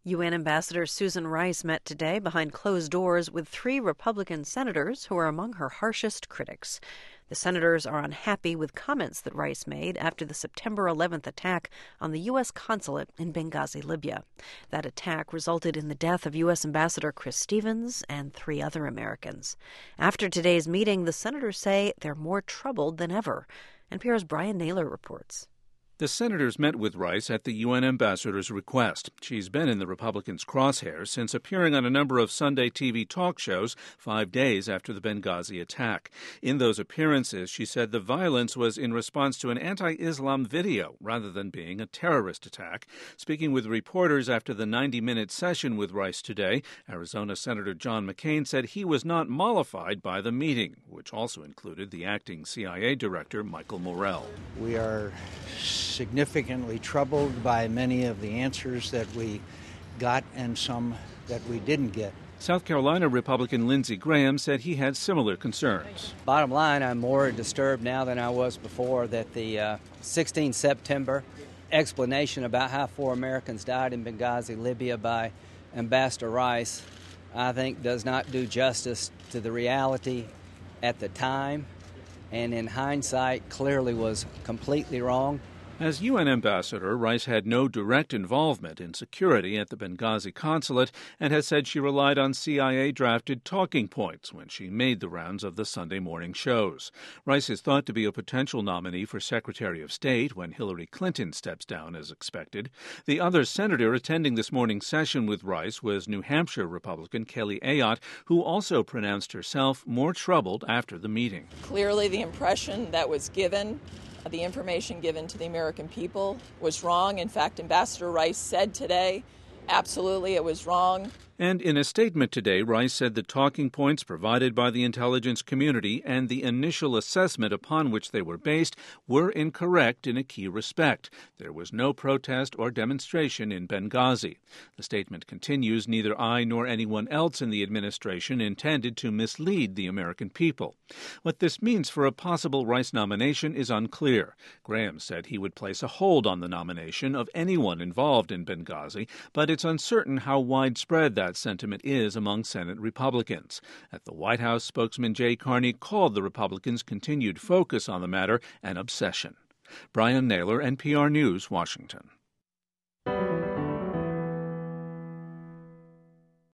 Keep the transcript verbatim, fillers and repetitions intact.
U N Ambassador Susan Rice met today behind closed doors with three Republican senators who are among her harshest critics. The senators are unhappy with comments that Rice made after the September eleventh attack on the U S consulate in Benghazi, Libya. That attack resulted in the death of U S Ambassador Chris Stevens and three other Americans. After today's meeting, the senators say they're more troubled than ever. N P R's Brian Naylor reports. The senators met with Rice at the U N ambassador's request. She's been in the Republicans' crosshairs since appearing on a number of Sunday T V talk shows five days after the Benghazi attack. In those appearances, she said the violence was in response to an anti-Islam video rather than being a terrorist attack. Speaking with reporters after the ninety-minute session with Rice today, Arizona Senator John McCain said he was not mollified by the meeting, which also included the acting C I A director, Michael Morell. We are significantly troubled by many of the answers that we got and some that we didn't get. South Carolina Republican Lindsey Graham said he had similar concerns. Bottom line, I'm more disturbed now than I was before that the uh, sixteenth of September explanation about how four Americans died in Benghazi, Libya by Ambassador Rice, I think does not do justice to the reality at the time, and in hindsight clearly was completely wrong. As U N ambassador, Rice had no direct involvement in security at the Benghazi consulate and has said she relied on C I A-drafted talking points when she made the rounds of the Sunday morning shows. Rice is thought to be a potential nominee for Secretary of State when Hillary Clinton steps down as expected. The other senator attending this morning's session with Rice was New Hampshire Republican Kelly Ayotte, who also pronounced herself more troubled after the meeting. Clearly, the impression that was given the information given to the American people was wrong. In fact, Ambassador Rice said today, absolutely, it was wrong. And in a statement today, Rice said the talking points provided by the intelligence community and the initial assessment upon which they were based were incorrect in a key respect. There was no protest or demonstration in Benghazi. The statement continues, neither I nor anyone else in the administration intended to mislead the American people. What this means for a possible Rice nomination is unclear. Graham said he would place a hold on the nomination of anyone involved in Benghazi, but it's uncertain how widespread that sentiment is among Senate Republicans. At the White House, spokesman Jay Carney called the Republicans' continued focus on the matter an obsession. Brian Naylor, N P R News, Washington.